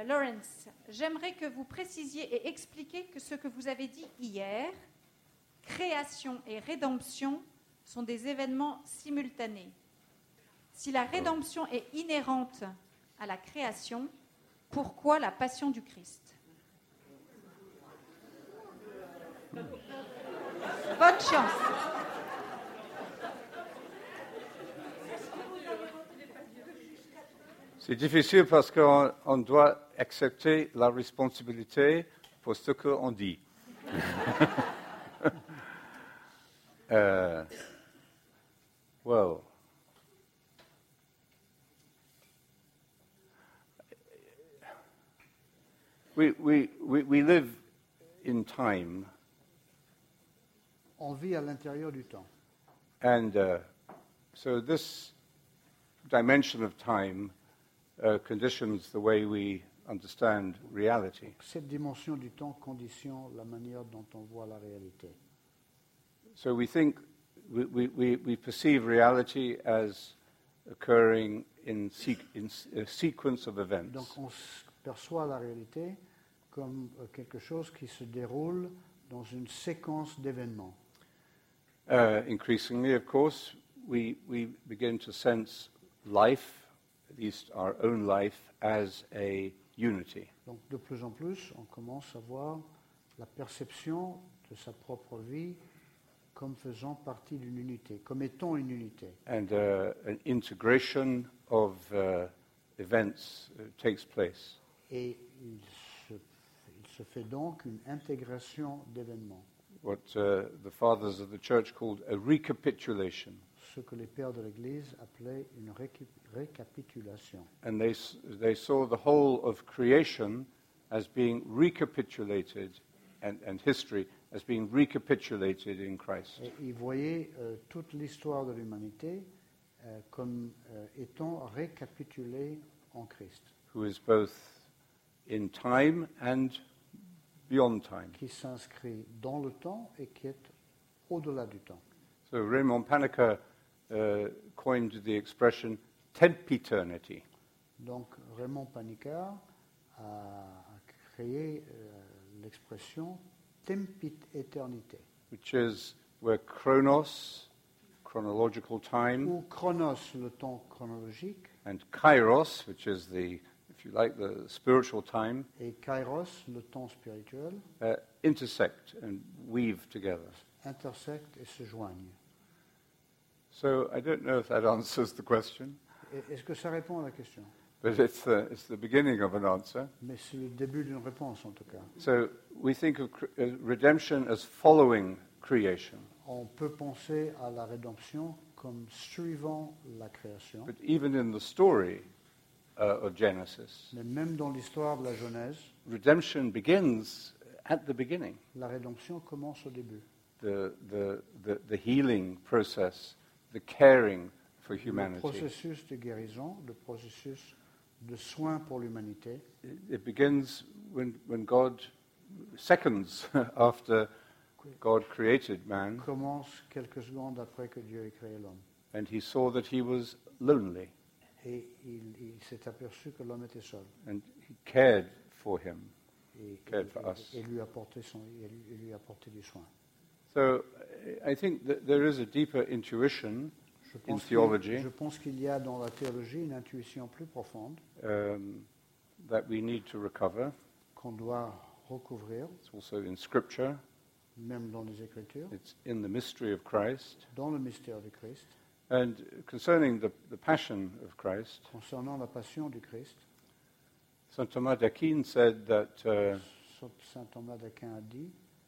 Lawrence, j'aimerais que vous précisiez et expliquiez que ce que vous avez dit hier, création et rédemption sont des événements simultanés. Si la rédemption est inhérente à la création, pourquoi la passion du Christ? Bonne chance. C'est difficile parce qu'on doit accepter la responsabilité pour ce qu'on dit. Well, we live in time. On vit à l'intérieur du temps. And so this dimension of time conditions the way we understand reality. Cette dimension du temps conditionne la manière dont on voit la réalité. So we think, we perceive reality as occurring in a sequence of events. Donc on perçoit la réalité comme quelque chose qui se déroule dans une séquence d'événements. Increasingly, of course, we begin to sense life, at least our own life, as a unity. Donc de plus en plus, on commence à voir la perception de sa propre vie comme faisant partie d'une unité, comme étant une unité. And an integration of events takes place. Et il se fait donc une intégration d'événements. What the fathers of the church called a recapitulation. Ce que les pères de l'Église appelaient une récapitulation. And they saw the whole of creation as being recapitulated, and history as being recapitulated in Christ. Et ils voyaient toute l'histoire de l'humanité comme étant récapitulée en Christ. Who is both in time and beyond time. Qui s'inscrit dans le temps et qui est au-delà du temps. So Raymond Panikkar coined the expression tempeternity. Donc Raymond Panikkar a créé l'expression tempéternité. Which is where chronos, chronological time, ou chronos, le temps chronologique, and kairos, which is the, if you like, the spiritual time, et kairos, le temps spirituel, intersect and weave together. Intersectent et se joignent. So I don't know if that answers the question. Est-ce que ça répond à la question? But it's the beginning of an answer. Mais c'est le début d'une réponse en tout cas. So we think of redemption as following creation. On peut penser à la rédemption comme suivant la création. But even in the story of Genesis, mais même dans l'histoire de la Genèse, redemption begins at the beginning. La rédemption commence au début. The healing process, the caring for humanity. Le processus de guérison, le processus de soins pour l'humanité. It begins when God, seconds after God created man, commence quelques secondes après que Dieu ait créé l'homme. And he saw that he was lonely. Et il s'est aperçu que l'homme était seul. And he cared for him, cared for us. Et lui apportait des soins. So I think that there is a deeper intuition in theology. Je pense qu'il y a dans la théologie une intuition plus profonde that we need to recover. Qu'on doit recouvrir. It's also in Scripture. Même dans les Écritures. It's in the mystery of Christ. Dans le mystère de Christ. And concerning the passion of Christ, concernant la passion du Christ, Saint Thomas d'Aquin said that Saint Thomas d'Aquin a dit,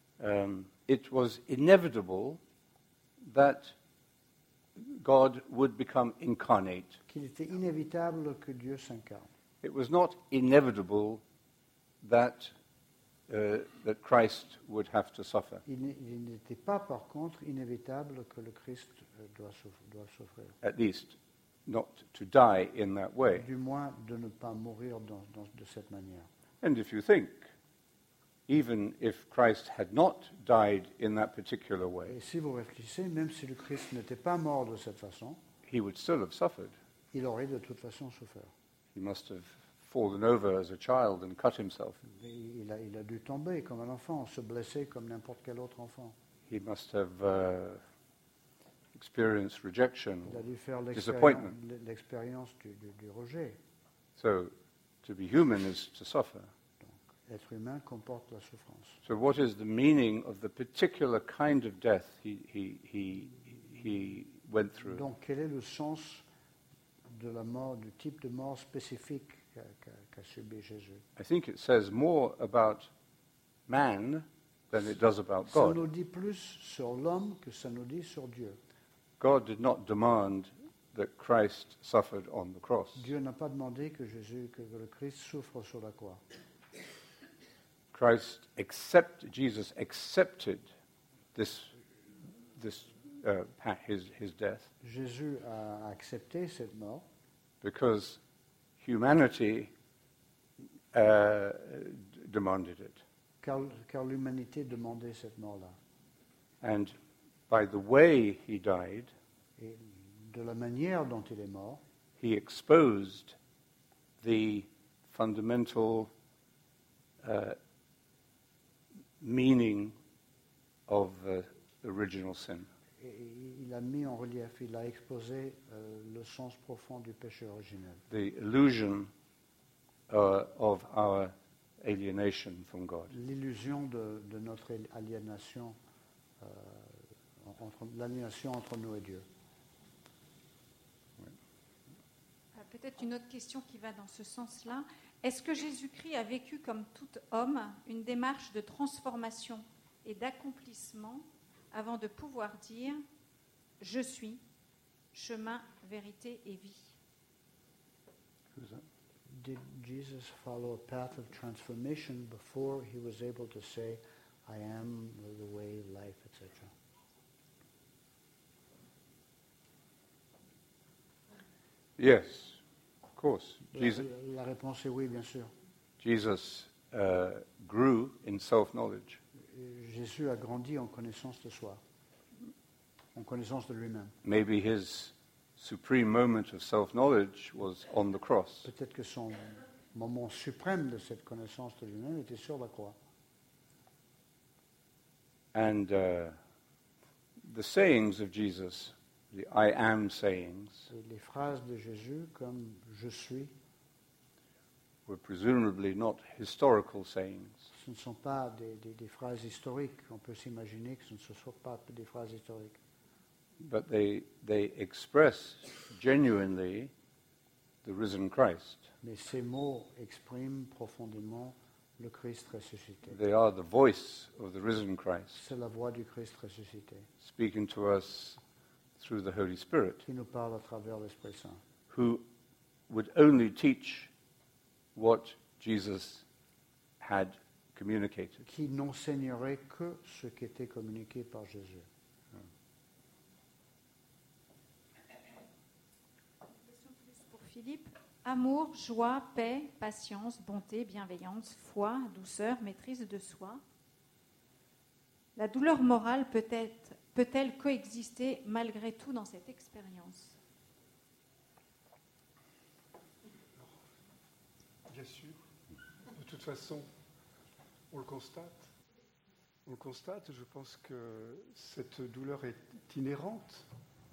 it was inevitable that God would become incarnate. Qu'il était inévitable que Dieu s'incarne. It was not inevitable that Christ would have to suffer. Il n'était pas, par contre, inévitable que le Christ doit souffrir. At least, not to die in that way. Du moins, de ne pas mourir de cette manière. And if you think, even if Christ had not died in that particular way, et si vous réfléchissez, même si le Christ n'était pas mort de cette façon, he would still have suffered. Il aurait de toute façon souffert. He must have fallen over as a child and cut himself. Il a dû tomber comme un enfant, se blesser comme n'importe quel autre enfant. He must have experienced rejection, Il a dû faire disappointment. l'expérience du rejet. So, to be human is to suffer. Être humain comporte la souffrance. So, what is the meaning of the particular kind of death he went through? Donc, quel est le sens de la mort, du type de mort spécifique qu'a subi Jésus? I think it says more about man than it does about Ça God. nous dit plus sur l'homme que ça nous dit sur Dieu. God did not demand that Christ suffered on the cross. Dieu n'a pas demandé que le Christ souffre sur la croix. Jesus accepted his death Jésus a accepté cette mort because humanity demanded it. car l'humanité demandait cette mort-là. And by the way he died, Et de la manière dont il est mort, he exposed the fundamental meaning of the original sin. et il a mis en relief, il a exposé le sens profond du péché originel. The illusion of our alienation from God. L'illusion de notre aliénation, l'aliénation entre nous et Dieu. Peut-être une autre question qui va dans ce sens-là. Est-ce que Jésus-Christ a vécu comme tout homme une démarche de transformation et d'accomplissement avant de pouvoir dire « Je suis chemin, vérité et vie » Who's that? Did Jesus follow a path of transformation before he was able to say, I am the way, life, etc.? Yes, of course. La réponse est oui, bien sûr. Jesus grew in self-knowledge. Jésus a grandi en connaissance de soi, en connaissance de lui-même. Maybe his supreme moment of self-knowledge was on the cross. Peut-être que son moment suprême de cette connaissance de lui-même était sur la croix. And the sayings of Jesus, the I am sayings, Et les phrases de Jésus comme « je suis », were presumably not historical sayings, ce ne sont pas des phrases historiques. On peut s'imaginer que ce ne sont pas des phrases historiques. but they express genuinely the risen Christ. Mais ces mots expriment profondément le Christ ressuscité. They are the voice of the risen Christ, C'est la voix du Christ ressuscité speaking to us through the Holy Spirit, qui nous parle à travers l'Esprit Saint, who would only teach what Jesus had communicated. qui n'enseignerait que ce qui était communiqué par Jésus. Pour Philippe, amour, joie, paix, patience, bonté, bienveillance, foi, douceur, maîtrise de soi. La douleur morale peut-elle coexister malgré tout dans cette expérience? Bien sûr. De toute façon, on le constate. On le constate. Je pense que cette douleur est inhérente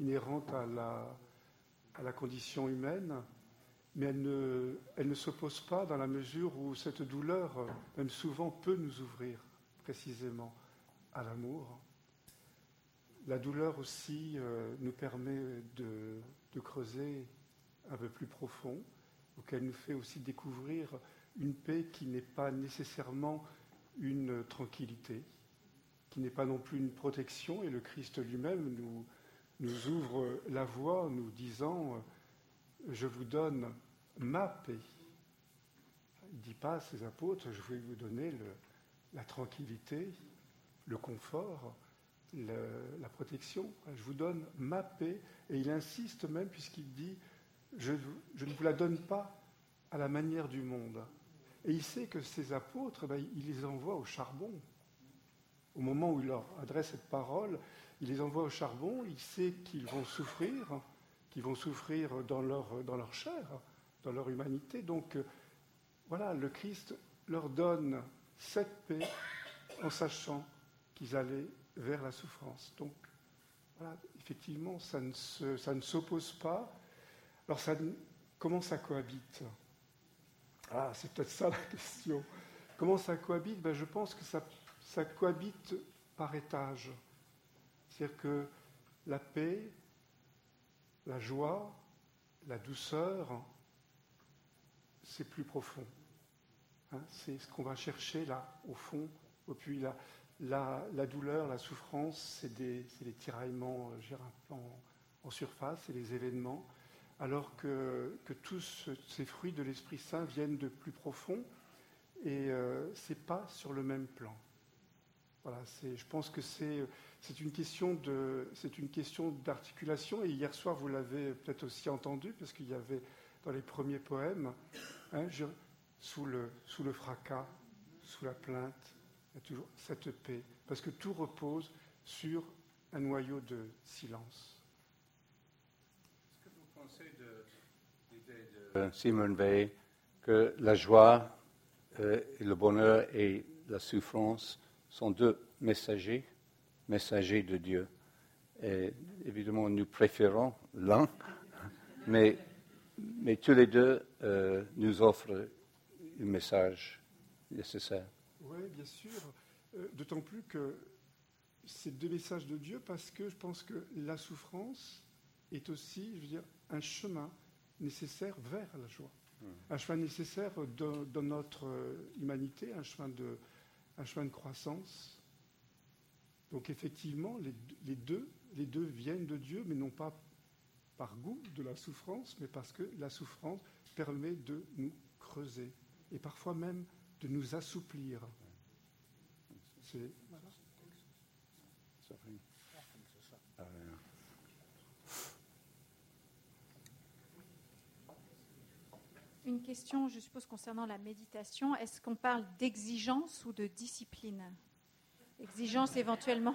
à la condition humaine, mais elle ne s'oppose pas dans la mesure où cette douleur, même souvent, peut nous ouvrir précisément à l'amour. La douleur aussi nous permet de creuser un peu plus profond, donc elle nous fait aussi découvrir une paix qui n'est pas nécessairement une tranquillité, qui n'est pas non plus une protection, et le Christ lui-même nous ouvre la voie en nous disant « Je vous donne ma paix ». Il ne dit pas à ses apôtres « Je vais vous donner la tranquillité, le confort, la protection. Je vous donne ma paix ». Et il insiste même puisqu'il dit « Je ne vous la donne pas à la manière du monde ». Et il sait que ses apôtres, il les envoie au charbon. Au moment où il leur adresse cette parole, il les envoie au charbon, il sait qu'ils vont souffrir dans leur chair, dans leur humanité. Donc voilà, le Christ leur donne cette paix en sachant qu'ils allaient vers la souffrance. Donc, voilà, effectivement, ça ne s'oppose pas. Alors, comment ça cohabite? Ah, c'est peut-être ça la question. Comment ça cohabite? Ben, je pense que ça cohabite par étage. C'est-à-dire que la paix, la joie, la douceur, c'est plus profond. Hein, c'est ce qu'on va chercher là, au fond. Et puis la douleur, la souffrance, c'est des tiraillements en surface, c'est les événements, alors que tous ces fruits de l'Esprit Saint viennent de plus profond et ce n'est pas sur le même plan. Voilà, je pense que c'est une question d'articulation, et hier soir vous l'avez peut-être aussi entendu, parce qu'il y avait dans les premiers poèmes, hein, sous le fracas, sous la plainte, il y a toujours cette paix, parce que tout repose sur un noyau de silence. Est-ce que vous pensez de l'idée de Simone Weil que la joie et le bonheur et la souffrance sont deux messagers de Dieu? Et évidemment, nous préférons l'un, mais tous les deux nous offrent un message nécessaire. Oui, bien sûr. D'autant plus que c'est deux messages de Dieu, parce que je pense que la souffrance est aussi, je veux dire, un chemin nécessaire vers la joie. Un chemin nécessaire dans notre humanité, un chemin de croissance. Donc effectivement, les deux viennent de Dieu, mais non pas par goût de la souffrance, mais parce que la souffrance permet de nous creuser, et parfois même de nous assouplir. Voilà. Une question, je suppose, concernant la méditation. Est-ce qu'on parle d'exigence ou de discipline? Exigence éventuellement.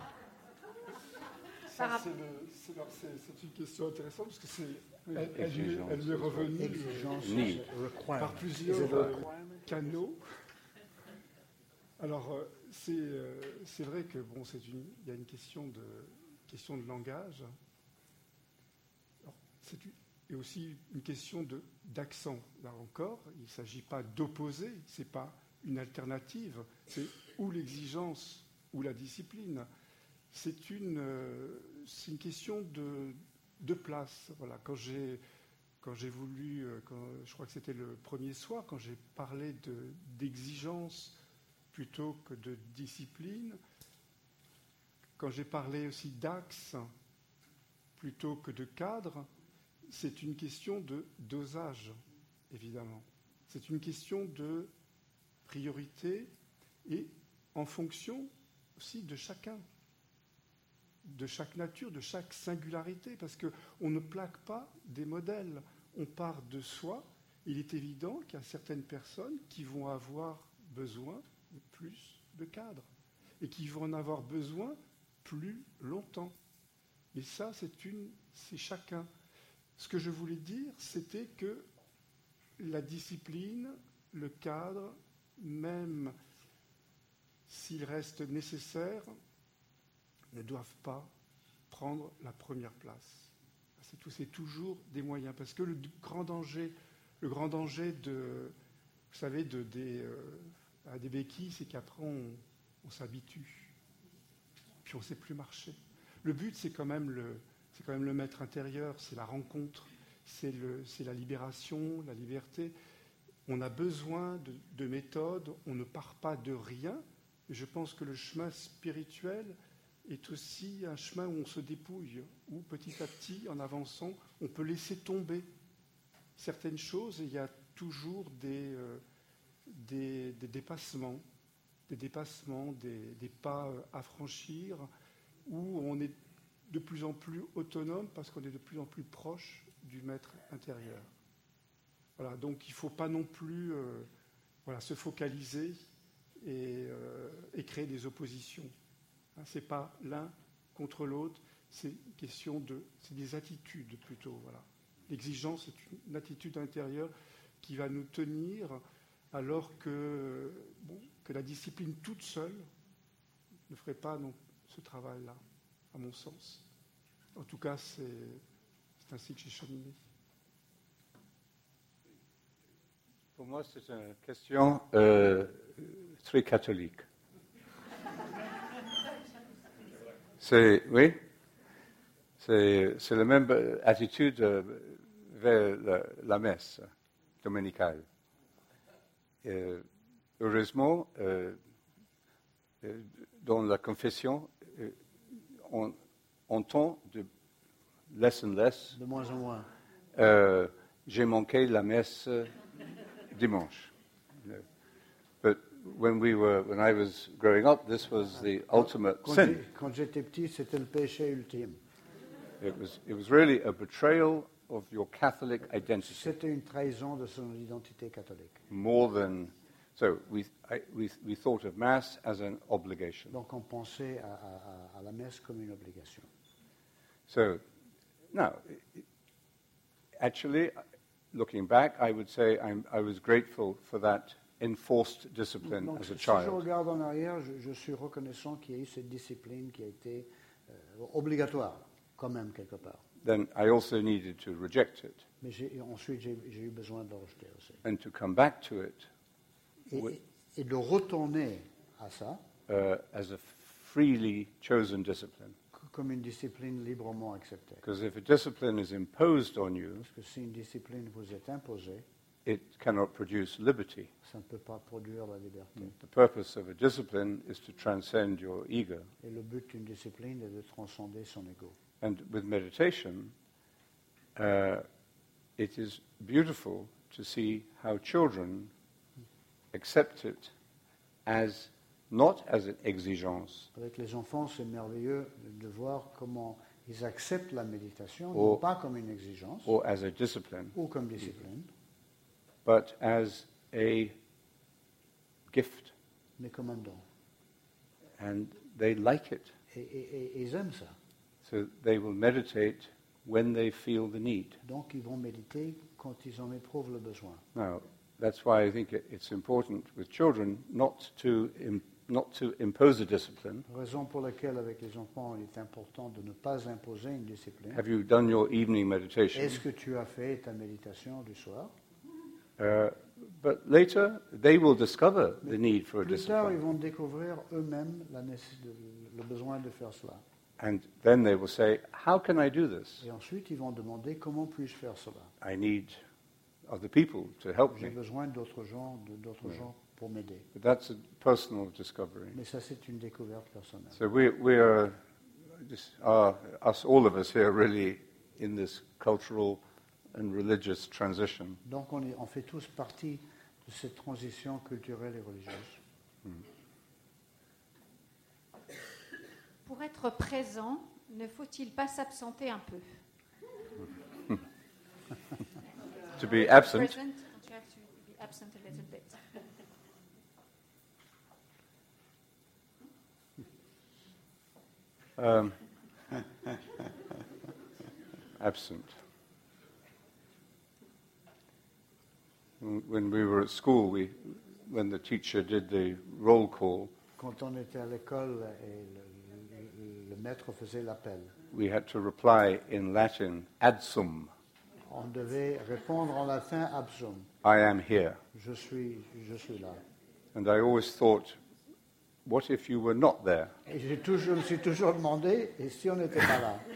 C'est une question intéressante, parce que elle lui est revenue par plusieurs canaux. Alors, c'est vrai que bon, il y a une question de langage. Alors, et aussi une question d'accent. Là encore, il ne s'agit pas d'opposer, ce n'est pas une alternative, c'est ou l'exigence ou la discipline. C'est une question de place. Voilà. Quand j'ai voulu, je crois que c'était le premier soir, quand j'ai parlé d'exigence plutôt que de discipline, quand j'ai parlé aussi d'axe plutôt que de cadre, c'est une question de dosage, évidemment. C'est une question de priorité, et en fonction aussi de chacun, de chaque nature, de chaque singularité, parce qu'on ne plaque pas des modèles, on part de soi. Il est évident qu'il y a certaines personnes qui vont avoir besoin de plus de cadres, et qui vont en avoir besoin plus longtemps. Mais ça, c'est chacun. Ce que je voulais dire, c'était que la discipline, le cadre, même s'ils restent nécessaires, ne doivent pas prendre la première place. C'est toujours des moyens. Parce que le grand danger vous savez, des béquilles, c'est qu'après on s'habitue. Puis on ne sait plus marcher. Le but, c'est quand même le maître intérieur, c'est la rencontre, c'est la libération, la liberté. On a besoin de méthodes, on ne part pas de rien. Et je pense que le chemin spirituel est aussi un chemin où on se dépouille, où petit à petit, en avançant, on peut laisser tomber certaines choses, et il y a toujours des dépassements, des pas à franchir, où on est de plus en plus autonome parce qu'on est de plus en plus proche du maître intérieur. Voilà, donc il ne faut pas non plus se focaliser et créer des oppositions. Hein, ce n'est pas l'un contre l'autre, c'est des attitudes plutôt. Voilà. L'exigence est une attitude intérieure qui va nous tenir alors que la discipline toute seule ne ferait pas ce travail-là, à mon sens. En tout cas, c'est ainsi que j'ai cheminé. Pour moi, c'est une question très catholique. Oui, c'est la même attitude vers la messe dominicale. Heureusement, dans la confession, on entend de less and less. De moins en moins. J'ai manqué la messe dimanche. But when I was growing up, this was the ultimate sin. Quand j'étais petit, c'était le péché ultime. It was really a betrayal of your Catholic identity. C'était une trahison de son identité catholique. More than so, we thought of Mass as an obligation. Donc on pensait à la messe comme une obligation. So, now, actually, looking back, I would say I was grateful for that enforced discipline Donc, as a si child. je regarde en arrière, je suis reconnaissant qu'il y a eu cette discipline qui a été obligatoire, quand même, quelque part. Then I also needed to reject it Mais ensuite, j'ai eu besoin de le rejeter aussi. and to come back to it Et de retourner à ça as a freely chosen discipline. comme une discipline librement acceptée. Because if a discipline is imposed on you, Parce que si une discipline vous est imposée, it cannot produce liberty. ça ne peut pas produire la liberté. The purpose of a discipline is to transcend your ego. Et le but d'une discipline est de transcender son ego. And with meditation, it is beautiful to see how children accept it as not as an exigence, Avec les enfants, c'est merveilleux de voir comment ils acceptent la méditation, Or- non pas comme une exigence or as a discipline, ou comme discipline, but as a gift. mais comme un don. And they like it. Et ils aiment ça. So they will meditate when they feel the need. Donc ils vont méditer quand ils en éprouvent le besoin. Now, that's why I think it's important with children not to impose a discipline. Raison pour laquelle, avec les enfants, il est important de ne pas imposer une discipline. Have you done your evening meditation? Est-ce que tu as fait ta méditation du soir? But later, they will discover the need for a Plus tard, ils discipline. vont découvrir eux-mêmes le besoin de faire cela. And then they will say, how can I do this? Et ensuite, ils vont demander comment puis-je faire cela. I need other people to help J'ai me. besoin d'autres gens pour m'aider. But that's a personal discovery. Mais ça, c'est une découverte personnelle. So we are, all of us here, really in this cultural and religious transition. Donc, on fait tous partie de cette transition culturelle et religieuse. Pour être présent, ne faut-il pas s'absenter un peu? To be absent, Present, don't you have to be absent a little bit? absent. When we were at school, when the teacher did the roll call, Quand on était à l'école et le maître faisait l'appel, we had to reply in Latin, ad sum, on devait répondre en latin absum. I am here. Je suis là. And I always thought, what if you were not there? Et je me suis toujours demandé, et si on n'était pas là?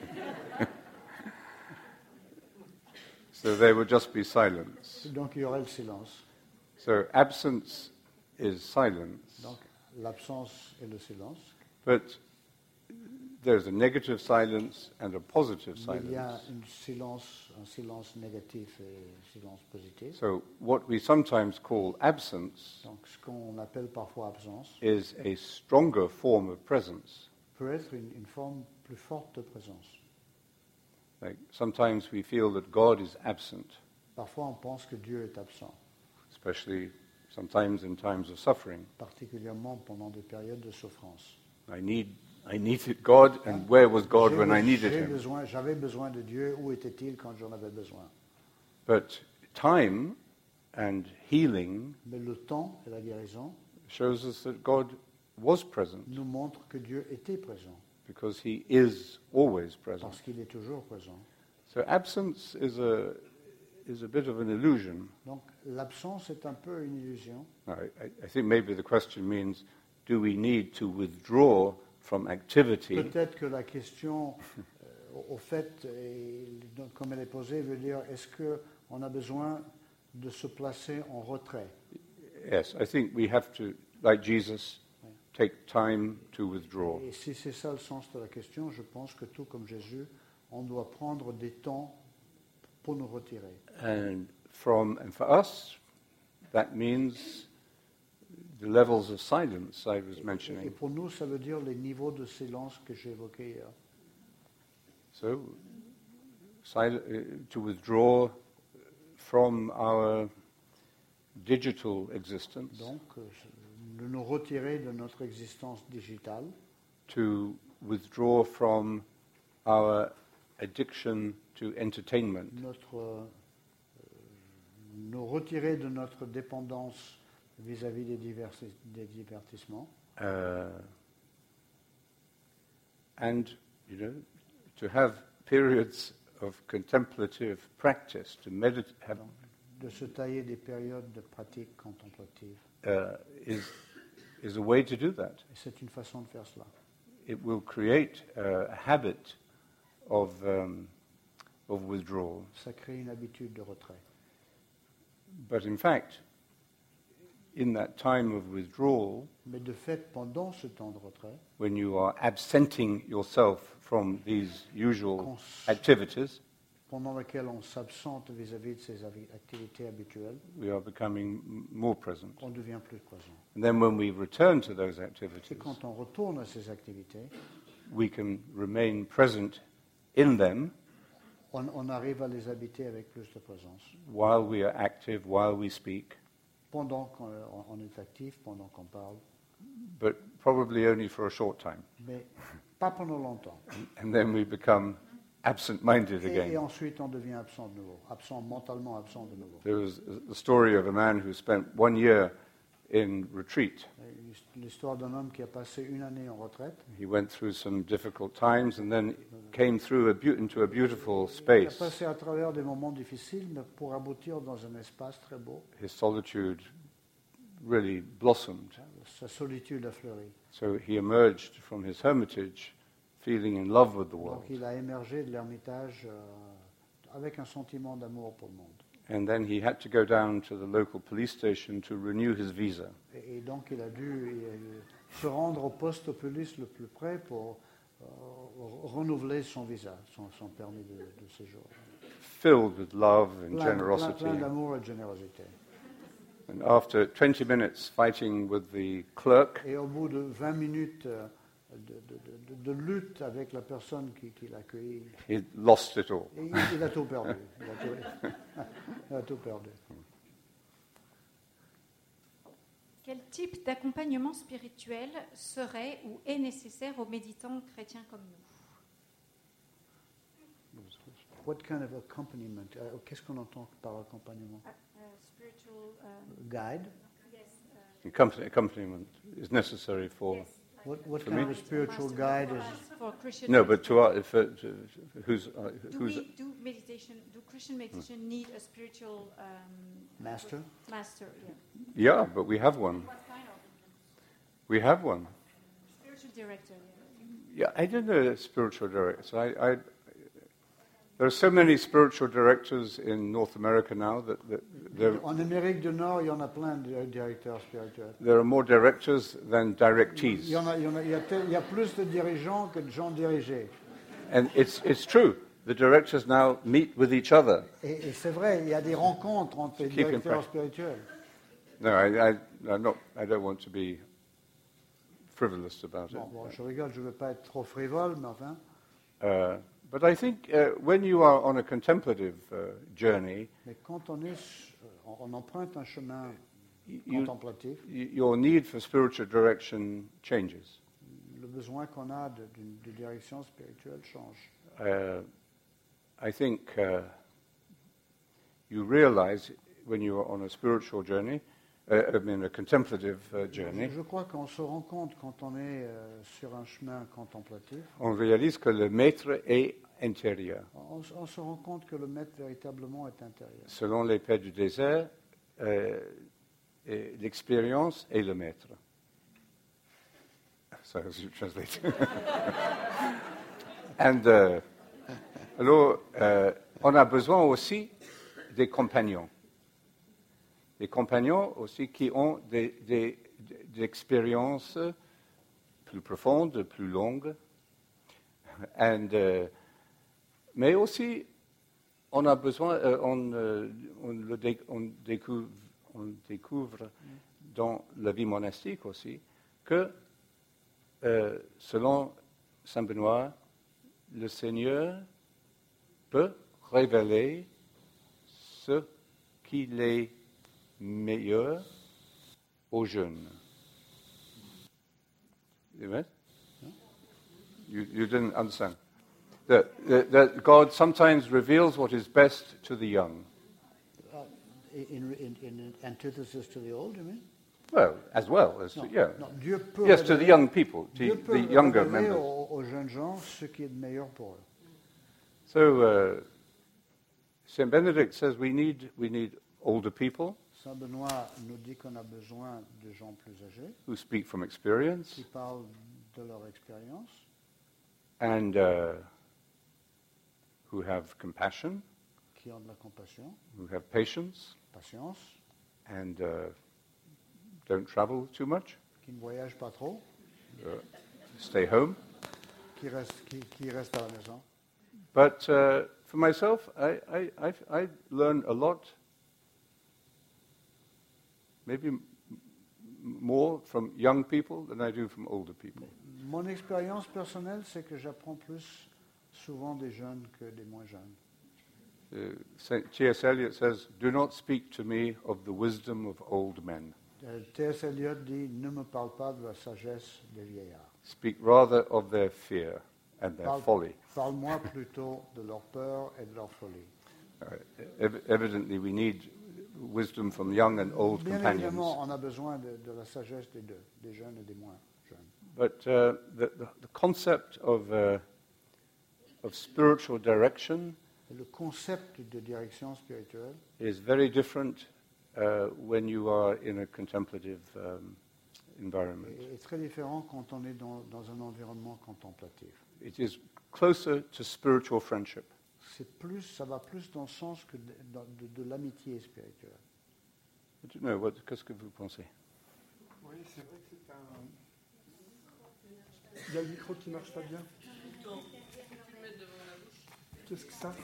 So there would just be silence. Donc il y aurait le silence. So absence is silence, Donc l'absence et le silence. but there's a negative silence and a positive Mais il y a silence. un silence négatif et un silence positif. So what we sometimes call absence Donc ce qu'on appelle parfois absence is a stronger form of presence. peut être une forme plus forte de présence. Like sometimes we feel that God is absent, Parfois on pense que Dieu est absent, especially sometimes in times of suffering. particulièrement pendant des périodes de souffrance. I needed God, and where was God when I needed Him? J'avais besoin de Dieu, où était-il quand j'en avais besoin? But time and healing Mais le temps et la guérison shows us that God was present nous montrent que Dieu était présent, because he is always present. parce qu'il est toujours présent. So absence is a bit of an illusion. Donc l'absence est un peu une illusion. I think maybe the question means, do we need to withdraw from activity Peut-être que la question, au fait, et comme elle est posée, veut dire est-ce qu'on a besoin de se placer en retrait? Yes, I think we have to, like Jesus, take time to withdraw. Et si c'est ça le sens de la question, je pense que tout comme Jésus, on doit prendre des temps pour nous retirer. And for us, that means the levels of silence I was Et mentioning. pour nous, ça veut dire les niveaux de silence que j'ai évoqués hier. So, to withdraw from our digital existence, Donc, de nous retirer de notre existence digitale, to withdraw from our addiction to entertainment, nous retirer de notre dépendance vis-à-vis des divertissements, and to have periods of contemplative practice, to meditate, de se tailler des périodes de pratique contemplative. is a way to do that. Et c'est une façon de faire cela. It will create a habit of withdrawal. Ça crée une habitude de retrait. But in fact, in that time of withdrawal, Mais de fait, pendant ce temps de retrait, when you are absenting yourself from these usual Cons- activities, pendant lequel on s'absente vis-à-vis de ces activités habituelles, we are becoming more present. on devient plus présent. And then when we return to those Et activities, quand on retourne à ces activités, we can remain present in them on arrive à les habiter avec plus de présence. while we are active, while we speak, Pendant qu'on est actif, pendant qu'on parle, but probably only for a short time. mais pas pendant longtemps. And then we become absent-minded Et again. ensuite, on devient absent de nouveau, mentalement absent de nouveau. There was the story of a man who spent 1 year in retreat. L'histoire d'un homme qui a passé une année en retraite. He went through some difficult times and then came through into a beautiful Il a space. passé à travers des moments difficiles, mais pour aboutir dans un espace très beau. His solitude really blossomed. Sa solitude a fleuri. So he emerged from his hermitage feeling in love with the Donc world. il a émergé de l'ermitage avec un sentiment d'amour pour le monde. And then he had to go down to the local police station to renew his visa. Et donc il a dû se rendre au poste de police le plus près pour renouveler son visa, son permis de séjour. Filled with love and Plein generosity. d'amour et de générosité. And after 20 minutes fighting with the clerk, Et au bout de 20 minutes de lutte avec la personne qui l'a accueilli, he lost it all. il a tout perdu. Il a tout perdu. Quel type d'accompagnement spirituel serait ou est nécessaire aux méditants chrétiens comme nous? What kind of accompaniment? Qu'est-ce qu'on entend par accompagnement? Spiritual, Guide? yes, Accompaniment is necessary for. yes. What For kind me? of a spiritual guide is? For Christian No, but who's do Christian meditation need a spiritual Master? master? Yeah. yeah, but we have one. What kind of We have one. spiritual director? Yeah, I don't know spiritual directors. There are so many spiritual directors in North America now that En Amérique du Nord, il y en a plein de directeurs spirituels. there are more directors than Il directees. y a plus de dirigeants que de gens dirigés. And it's true. The directors now meet with each other. Et c'est vrai, il y a des rencontres entre les Keep in directeurs prac- spirituels. No, I don't want to be frivolous about it. Bon, je rigole, je ne veux pas être trop frivole, mais enfin, But I think when you are on a contemplative journey, mais quand on emprunte un chemin you- contemplatif, your need for spiritual direction changes. le besoin qu'on a de direction spirituelle change. I think you realize when you are on a spiritual journey, I mean a contemplative journey, Je crois qu'on se rend compte quand on est sur un chemin contemplatif, on réalise que le maître est intérieur. on se rend compte que le maître véritablement est intérieur. Selon les pères du désert, et l'expérience est le maître. So as you translate. And alors, on a besoin aussi des compagnons. Des compagnons aussi qui ont des expériences plus profondes, plus longues. And, mais aussi, on a besoin, on découvre dans la vie monastique aussi que, selon Saint Benoît, le Seigneur peut révéler ce qu'il est meilleur aux jeunes. You didn't understand. That God sometimes reveals what is best to the young. In antithesis to the old, you mean? Well, as Non, yeah. non, Dieu peut Yes, to the révéler- young people, to Dieu peut the younger révéler members. aux jeunes gens ce qui est de meilleur pour eux. So Saint Benedict says we need older people Saint Benoît nous dit qu'on a besoin de gens plus âgés who speak from experience qui parlent de leur expérience, and who have compassion, qui ont de la compassion, who have patience, patience, and don't travel too much, qui ne voyagent pas trop, stay home. qui restent à la maison. But for myself, I learn a lot, maybe more from young people than I do from older people. Mon expérience personnelle, c'est que j'apprends plus souvent des jeunes que des moins jeunes. T.S. Eliot says, "Do not speak to me of the wisdom of old men. T.S. Eliot dit, ne me parle pas de la sagesse des vieillards. Speak rather of their fear and their folly." Parle-moi plutôt de leur peur et de leur folie. Evidently, we need wisdom from young and old Bien companions. évidemment, on a besoin de la sagesse des deux, des jeunes et des moins jeunes. But the concept of spiritual direction Et le concept de direction spirituelle is very different when you are in a contemplative environment. est très différent quand on est dans un environnement contemplatif. It is closer to spiritual friendship. Ça va plus dans le sens que de l'amitié spirituelle. Qu'est-ce que vous pensez? Oui, c'est vrai que c'est un... Il y a le micro qui ne marche pas bien. Qu'est-ce que ça?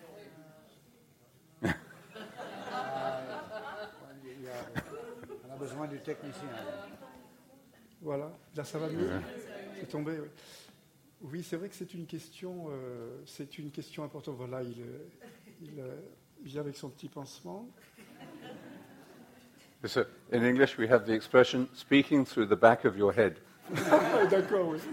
On a besoin du technicien. Voilà, là ça va mieux. C'est tombé, oui. Oui, c'est vrai que c'est une question importante. Voilà, il vient avec son petit pansement. So, in English, we have the expression "speaking through the back of your head." Ah, d'accord, oui.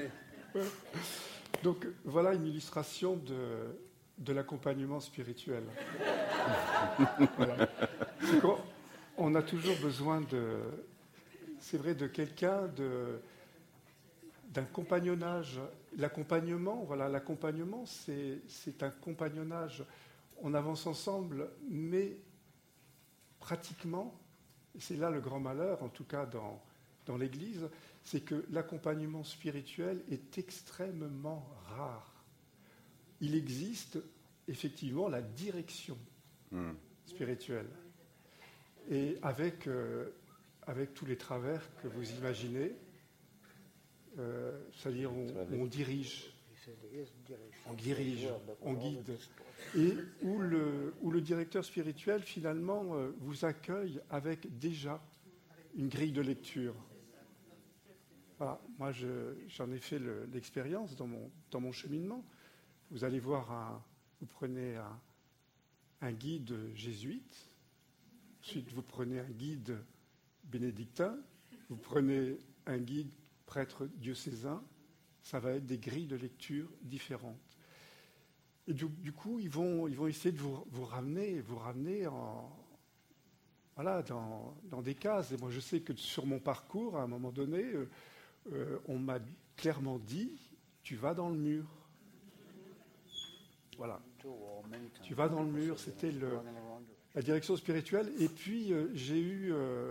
Donc voilà une illustration de l'accompagnement spirituel. Voilà. On a toujours besoin c'est vrai, de quelqu'un, d'un compagnonnage. L'accompagnement, c'est un compagnonnage. On avance ensemble, mais pratiquement, et c'est là le grand malheur, en tout cas dans l'Église, c'est que l'accompagnement spirituel est extrêmement rare. Il existe effectivement la direction spirituelle. Et avec tous les travers que vous imaginez, c'est-à-dire on dirige, on guide, et où le directeur spirituel finalement vous accueille avec déjà une grille de lecture. Voilà, moi j'en ai fait l'expérience dans mon cheminement. Vous allez voir, vous prenez un guide jésuite, ensuite vous prenez un guide bénédictin, vous prenez un guide prêtre diocésain, ça va être des grilles de lecture différentes. Et du coup, ils vont essayer de vous ramener voilà, dans des cases. Et moi, je sais que sur mon parcours, à un moment donné, on m'a clairement dit, tu vas dans le mur. Voilà. Tu vas dans le mur, c'était la direction spirituelle. Et puis, j'ai eu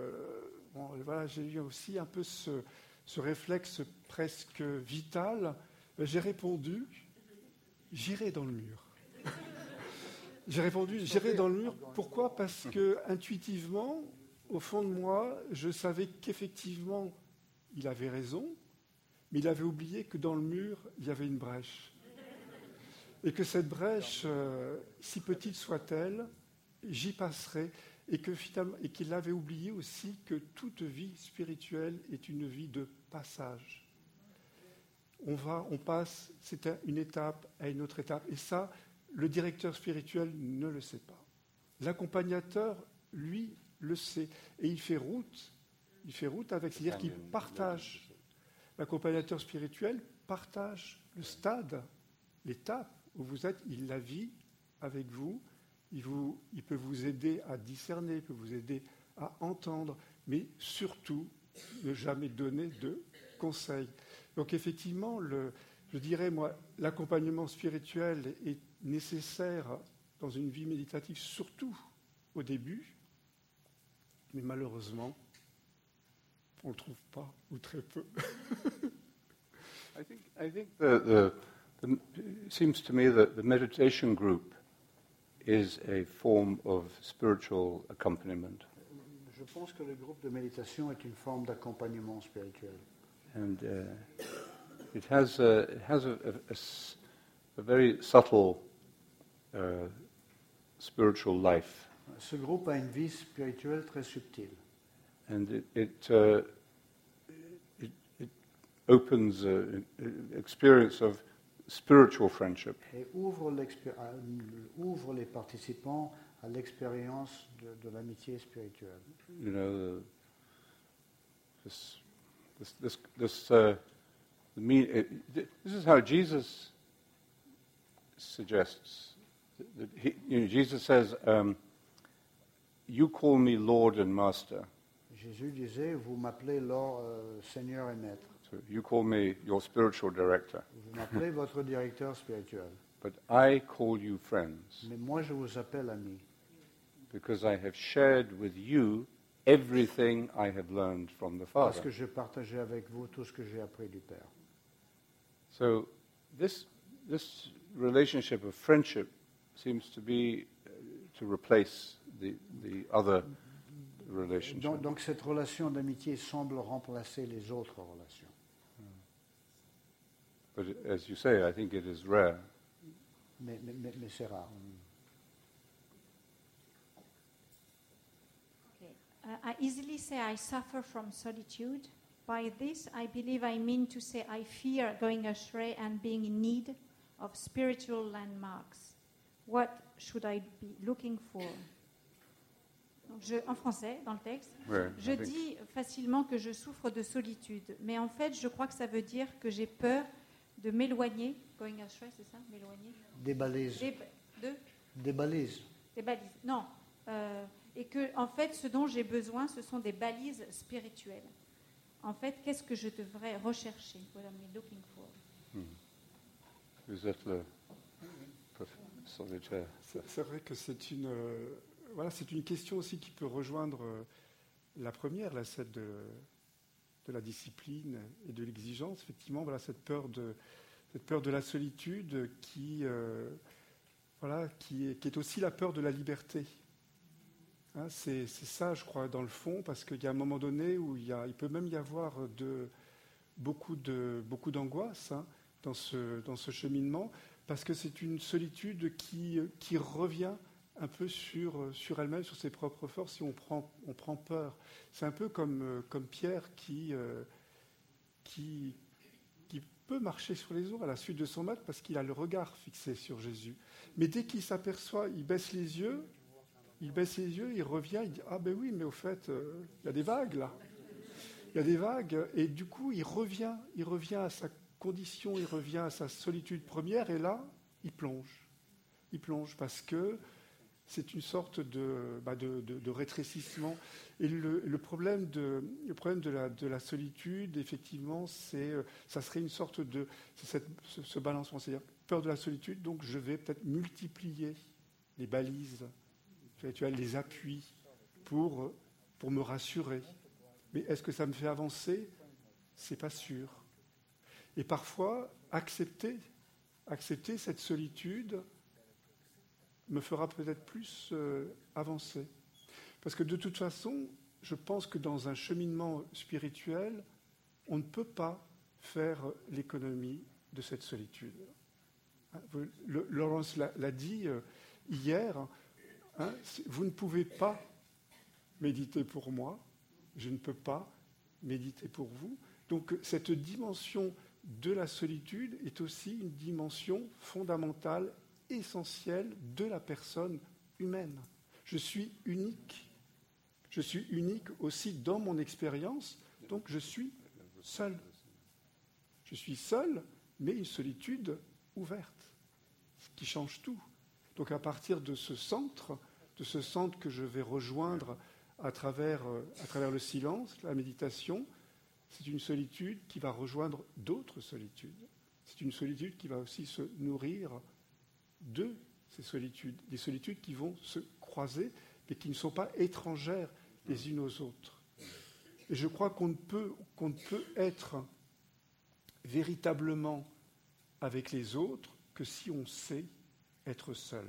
aussi un peu ce réflexe presque vital. J'ai répondu, j'irai dans le mur. J'ai répondu, j'irai dans le mur. Pourquoi ? Parce que intuitivement, au fond de moi, je savais qu'effectivement, il avait raison, mais il avait oublié que dans le mur, il y avait une brèche. Et que cette brèche, si petite soit-elle, j'y passerai. Et qu'il avait oublié aussi que toute vie spirituelle est une vie de passage. On passe, c'est une étape à une autre étape. Et ça, le directeur spirituel ne le sait pas. L'accompagnateur, lui, le sait. Et il fait route. Il fait route avec, c'est-à-dire qu'il partage. L'accompagnateur spirituel partage le stade, l'étape où vous êtes. Il la vit avec vous. Il peut vous aider à discerner, il peut vous aider à entendre, mais surtout, ne jamais donner de conseils. Donc effectivement, je dirais, moi, l'accompagnement spirituel est nécessaire dans une vie méditative, surtout au début, mais malheureusement, on ne le trouve pas, ou très peu. I think it seems to me that the meditation group is a form of spiritual accompaniment. Je pense que le groupe de méditation est une forme d'accompagnement spirituel. And it has a very subtle spiritual life. Ce groupe a une vie spirituelle très subtile. And it opens an experience of spiritual friendship. Et ouvre les participants à l'expérience de l'amitié spirituelle. You know, this is how Jesus suggests. Jesus says, "You call me Lord and Master." Jésus disait, vous m'appelez Seigneur et Maître. So you call me your spiritual director. Vous m'appelez votre directeur spirituel. But I call you friends. Mais moi, je vous appelle amis. Because I have shared with you everything I have learned from the Parce Father. que j'ai partagé avec vous tout ce que j'ai appris du Père. So this relationship of friendship seems to be to replace the other relationship. Donc cette relation d'amitié semble remplacer les autres relations. But as you say, I think it is rare. Mais c'est rare. I easily say I suffer from solitude. By this, I believe I mean to say I fear going astray and being in need of spiritual landmarks. What should I be looking for? En français, dans le texte, je dis facilement que je souffre de solitude, mais en fait, je crois que ça veut dire que j'ai peur de m'éloigner. Going astray, c'est ça? M'éloigner? Des balises. Des balises. Des balises. Non. Et que, en fait, ce dont j'ai besoin, ce sont des balises spirituelles. En fait, qu'est-ce que je devrais rechercher? What am I looking for? Vous êtes le solitaire. C'est vrai que c'est une question aussi qui peut rejoindre la première, celle de la discipline et de l'exigence. Effectivement, cette peur de la solitude qui est aussi la peur de la liberté. Hein, c'est ça, je crois, dans le fond, parce qu'il y a un moment donné où il peut même y avoir beaucoup d'angoisse dans ce cheminement, parce que c'est une solitude qui revient un peu sur elle-même, sur ses propres forces, et on prend peur. C'est un peu comme Pierre qui peut marcher sur les eaux à la suite de son maître parce qu'il a le regard fixé sur Jésus. Mais dès qu'il s'aperçoit, il baisse les yeux, il revient, il dit « Ah ben oui, mais au fait, il y a des vagues là. Il y a des vagues. » Et du coup, il revient à sa condition, il revient à sa solitude première, et là, il plonge. Il plonge parce que c'est une sorte de rétrécissement. Et le problème de la solitude, effectivement, ça serait une sorte de ce balancement, c'est-à-dire peur de la solitude, donc je vais peut-être multiplier les balises, les appuis pour me rassurer. Mais est-ce que ça me fait avancer ? C'est pas sûr. Et parfois, accepter cette solitude me fera peut-être plus avancer. Parce que de toute façon, je pense que dans un cheminement spirituel, on ne peut pas faire l'économie de cette solitude. Laurence l'a dit hier, vous ne pouvez pas méditer pour moi, je ne peux pas méditer pour vous. Donc cette dimension de la solitude est aussi une dimension fondamentale, essentielle de la personne humaine. Je suis unique. Je suis unique aussi dans mon expérience, donc je suis seul. Je suis seul, mais une solitude ouverte, ce qui change tout. Donc à partir de ce centre que je vais rejoindre à travers le silence, la méditation, c'est une solitude qui va rejoindre d'autres solitudes. C'est une solitude qui va aussi se nourrir de ces solitudes, des solitudes qui vont se croiser, mais qui ne sont pas étrangères les unes aux autres. Et je crois qu'on ne peut être véritablement avec les autres que si on sait être seul.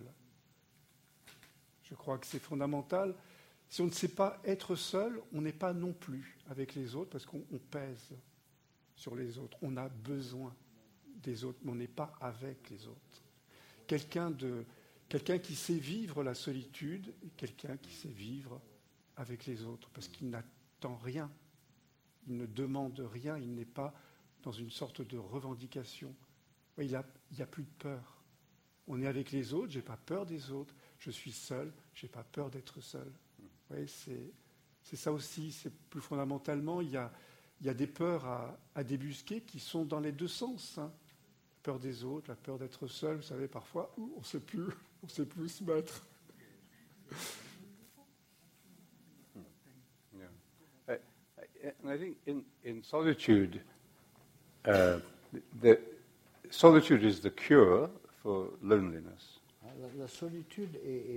Je crois que c'est fondamental. Si on ne sait pas être seul, on n'est pas non plus avec les autres parce qu'on pèse sur les autres. On a besoin des autres, mais on n'est pas avec les autres. Quelqu'un qui sait vivre la solitude et quelqu'un qui sait vivre avec les autres parce qu'il n'attend rien, il ne demande rien, il n'est pas dans une sorte de revendication. Il n'y a plus de peur. On est avec les autres, je n'ai pas peur des autres, je suis seul, je n'ai pas peur d'être seul. Oui, c'est ça aussi, c'est plus fondamentalement, il y a des peurs à débusquer qui sont dans les deux sens. La peur des autres, la peur d'être seul, vous savez, parfois, on ne sait plus où se mettre. Yeah. And I think in solitude, solitude is the cure for loneliness. La solitude est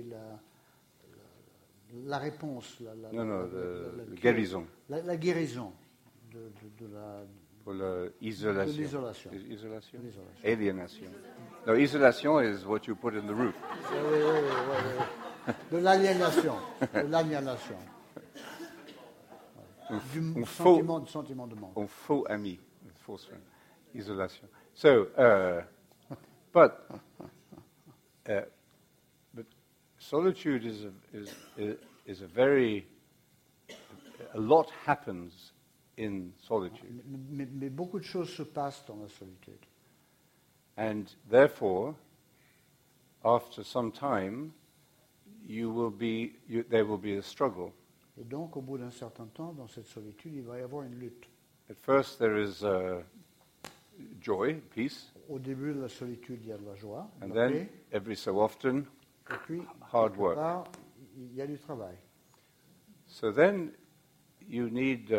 la réponse, la guérison. La guérison Pour l'isolation. l'isolation. Isolation? L'isolation. Alienation. No, isolation is what you put in the roof. Oui. De l'aliénation. Du sentiment de manque. Un faux ami, un faux friend. Isolation. So, but solitude is a lot happens in solitude. Mais beaucoup de choses se passent dans la solitude. And therefore, after some time, there will be a struggle. Et donc, au bout d'un certain temps, dans cette solitude, il va y avoir une lutte. At first, there is joy, peace, Au début de la solitude, il y a de la joie, de and la then paix, every so often, et puis, hard quelque work. part, il y a du travail. So then, you need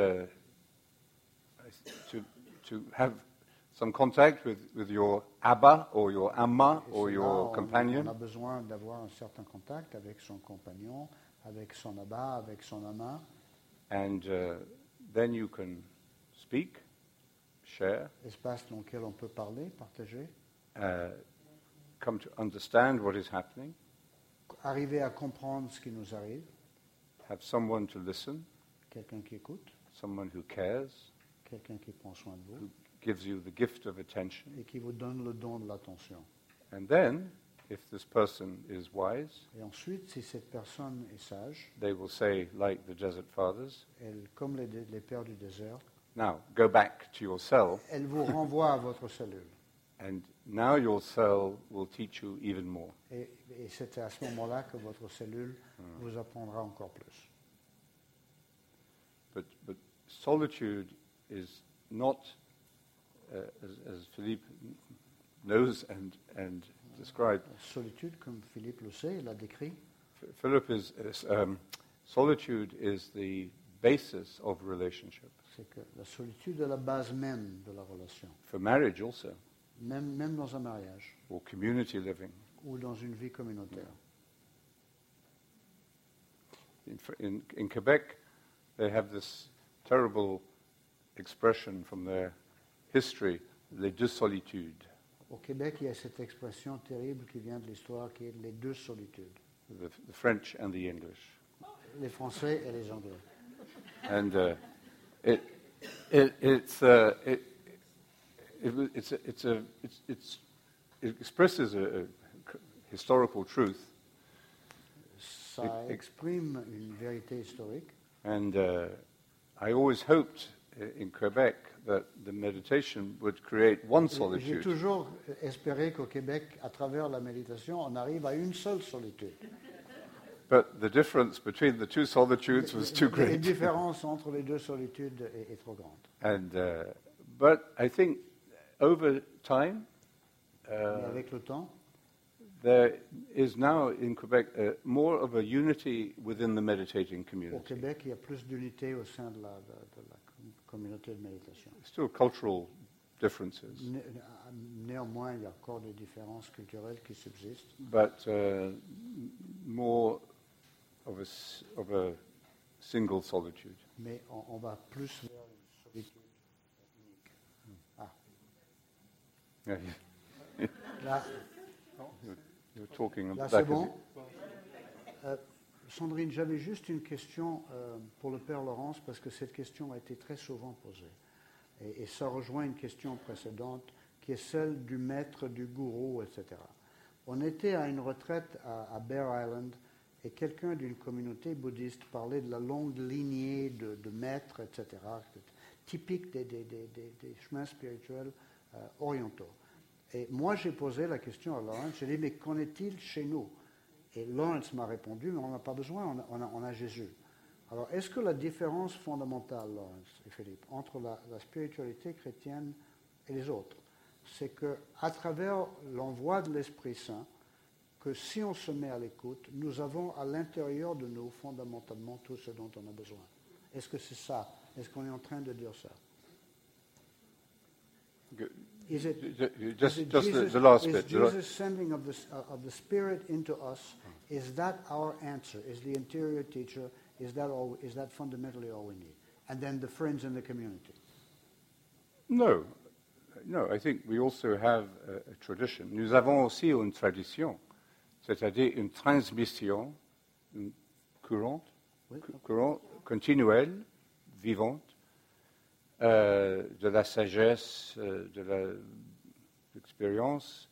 to have some contact with your Abba or your Amma Et or c'est là, your on companion, a besoin d'avoir un certain contact avec son compagnon, avec son abba, avec son ama. and then you can speak, share, Espace dans lequel on peut parler, partager, come to understand what is happening, arriver à comprendre ce qui nous arrive, have someone to listen, quelqu'un qui écoute, someone who cares, quelqu'un qui prend soin de vous who gives you the gift of attention. et qui vous donne le don de l'attention. And then, if this person is wise, Et ensuite, si cette personne est sage, they will say, like the Desert Fathers, elle, comme les pères du désert, now go back to your cell, elle vous renvoie à votre cellule. and now your cell will teach you even more. Et c'est à ce moment-là que votre cellule vous apprendra encore plus. But solitude is not, as Philippe knows and described, La solitude, comme Philippe le sait, il l'a décrit, Philip solitude is the basis of relationship. C'est que la solitude est la base même de la relation, For marriage also, même dans un mariage or community living. ou dans une vie communautaire. In Quebec, they have this terrible expression from their history, les deux solitudes. Au Québec, il y a cette expression terrible qui vient de l'histoire, qui est les deux solitudes, The French and the English. les Français et les Anglais. And it expresses a historical truth, Ça exprime une vérité historique. and I always hoped in Quebec that the meditation would create one J'ai solitude. toujours espéré qu'au Québec, à travers la méditation, on arrive à une seule solitude. But the difference between the two solitudes was too La great. différence entre les deux solitudes est trop grande. And but I think over time, Mais avec le temps, there is now in Quebec more of a unity within the meditating au community. Québec, il y a plus d'unité au sein de la communauté de méditation. Still cultural differences, Néanmoins, il y a encore des différences culturelles qui subsistent, but more of a single solitude. mais on va plus vers une solitude unique. Ah, Yeah, là, you're talking là back c'est of bon. you. Sandrine, j'avais juste une question pour le Père Laurence, parce que cette question a été très souvent posée. Et ça rejoint une question précédente, qui est celle du maître, du gourou, etc. On était à une retraite à Bear Island, et quelqu'un d'une communauté bouddhiste parlait de la longue lignée de maîtres, etc., typique des chemins spirituels orientaux. Et moi, j'ai posé la question à Lawrence, j'ai dit, mais qu'en est-il chez nous? Et Lawrence m'a répondu, mais on n'a pas besoin, on a Jésus. Alors, est-ce que la différence fondamentale, Lawrence et Philippe, entre la spiritualité chrétienne et les autres, c'est qu'à travers l'envoi de l'Esprit Saint, que si on se met à l'écoute, nous avons à l'intérieur de nous fondamentalement tout ce dont on a besoin. Est-ce que c'est ça? Est-ce qu'on est en train de dire ça? Is it Just Jesus, the last is bit. Jesus sending of the Spirit into us? Is that our answer? Is the interior teacher? Is that fundamentally all we need? And then the friends in the community. No, I think we also have a tradition. Nous avons aussi une tradition, c'est-à-dire une transmission courante, continuelle, vivante, de la sagesse, de l'expérience,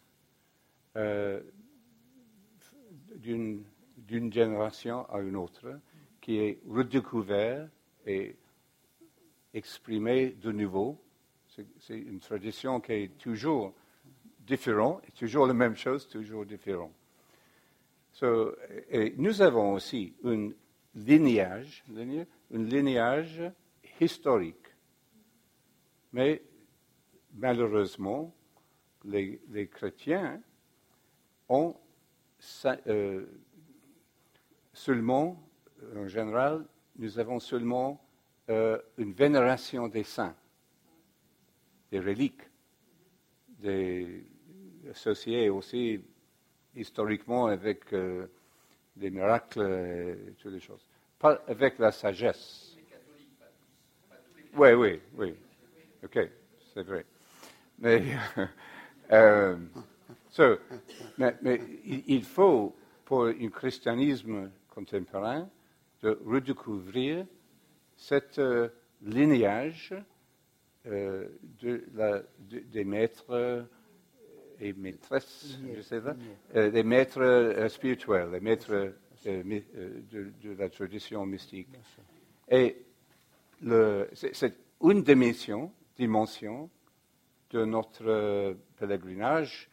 d'une génération à une autre, qui est redécouvert et exprimé de nouveau. C'est une tradition qui est toujours différente, toujours la même chose, toujours différente. Et nous avons aussi un lignage historique. Mais malheureusement, les chrétiens ont seulement, en général, nous avons seulement une vénération des saints, des reliques, associées aussi historiquement avec des miracles et toutes les choses. Pas avec la sagesse. Les catholiques, pas tous. Oui. OK, c'est vrai. Mais, mais il faut, pour un christianisme contemporain, de redécouvrir cette lignage des maîtres et maîtresses, je sais pas, des maîtres spirituels, des maîtres de la tradition mystique. Et c'est une dimension de notre pèlerinage,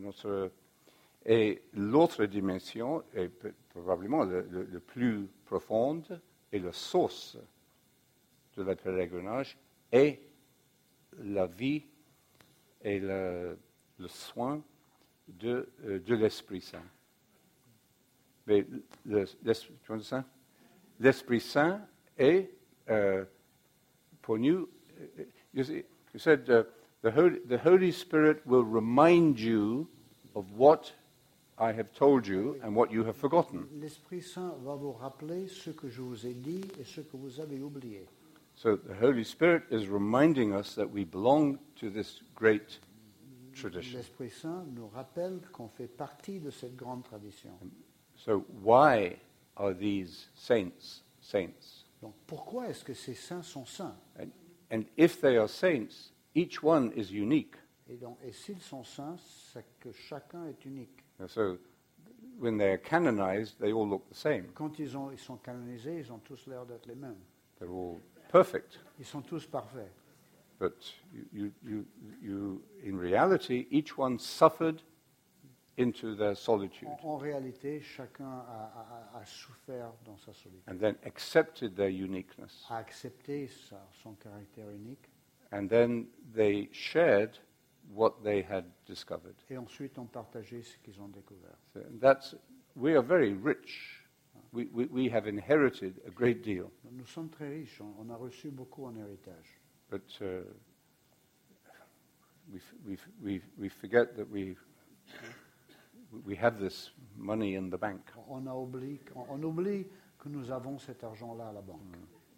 et l'autre dimension est probablement le plus profonde et la source de la pèlerinage est la vie et le soin de l'Esprit Saint. Mais tu vois ça? L'Esprit Saint est pour nous. You said the Holy Spirit will remind you of what I have told you and what you have forgotten. L'Esprit Saint va vous rappeler ce que je vous ai dit et ce que vous avez oublié. So the Holy Spirit is reminding us that we belong to this great tradition. L'Esprit Saint nous rappelle qu'on fait partie de cette grande tradition. So why are these saints saints? Donc pourquoi est-ce que ces saints sont saints? And if they are saints, each one is unique. Et s'ils sont saints, c'est que chacun est unique. So when they are canonized, they all look the same. Quand ils sont canonisés, ils ont tous l'air d'être les mêmes. They're all perfect. Ils sont tous parfaits. But in reality, each one suffered into their solitude En réalité, chacun a souffert dans sa solitude, and then accepted their uniqueness. a accepté son caractère unique, And then they shared what they had discovered. et ensuite ont partagé ce qu'ils ont découvert. So we are very rich. We have inherited a great deal. Nous sommes très riches, on a reçu beaucoup en héritage. But we forget that we have this money in the bank. On oublie que nous avons cet argent-là à la banque.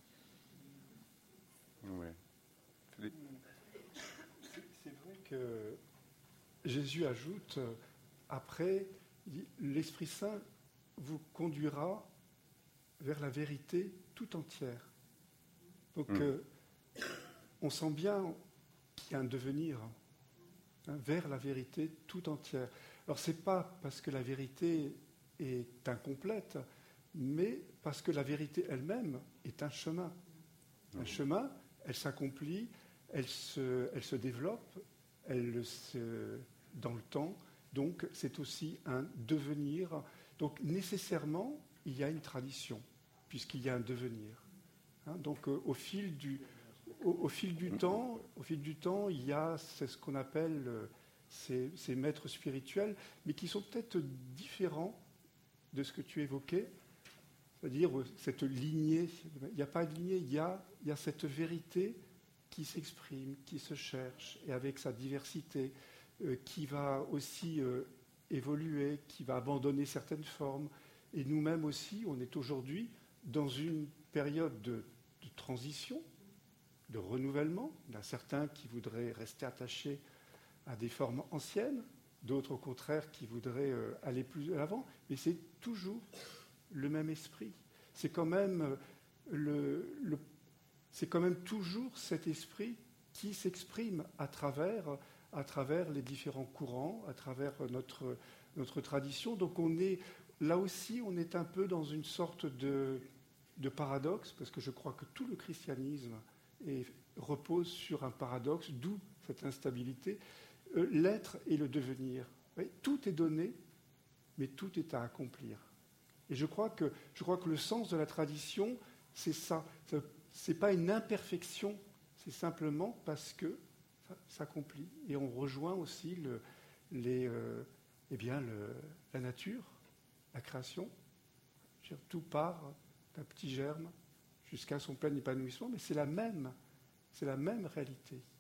Anyway. Philippe? C'est vrai que Jésus ajoute, après, il dit, l'Esprit Saint vous conduira vers la vérité tout entière. Donc, on sent bien qu'il y a un devenir vers la vérité tout entière. Alors, ce n'est pas parce que la vérité est incomplète, mais parce que la vérité elle-même est un chemin. Un chemin, elle s'accomplit, elle se développe, dans le temps. Donc, c'est aussi un devenir. Donc, nécessairement, il y a une tradition, puisqu'il y a un devenir. Donc, au fil du temps, il y a ce qu'on appelle ces maîtres spirituels, mais qui sont peut-être différents de ce que tu évoquais, c'est-à-dire cette lignée. Il n'y a pas de lignée, il y a cette vérité qui s'exprime, qui se cherche, et avec sa diversité, qui va aussi évoluer, qui va abandonner certaines formes. Et nous-mêmes aussi, on est aujourd'hui dans une période de transition, de renouvellement. Il y en a certains qui voudraient rester attachés à des formes anciennes, d'autres au contraire qui voudraient aller plus à l'avant, mais c'est toujours le même esprit. C'est quand même c'est quand même toujours cet esprit qui s'exprime à travers les différents courants, à travers notre tradition. Donc là aussi, on est un peu dans une sorte de paradoxe, parce que je crois que tout le christianisme repose sur un paradoxe, d'où cette instabilité. L'être et le devenir. Oui, tout est donné, mais tout est à accomplir. Et je crois que le sens de la tradition, c'est ça. Ce n'est pas une imperfection, c'est simplement parce que ça s'accomplit. Et on rejoint aussi la nature, la création. Tout part d'un petit germe jusqu'à son plein épanouissement, mais c'est la même réalité.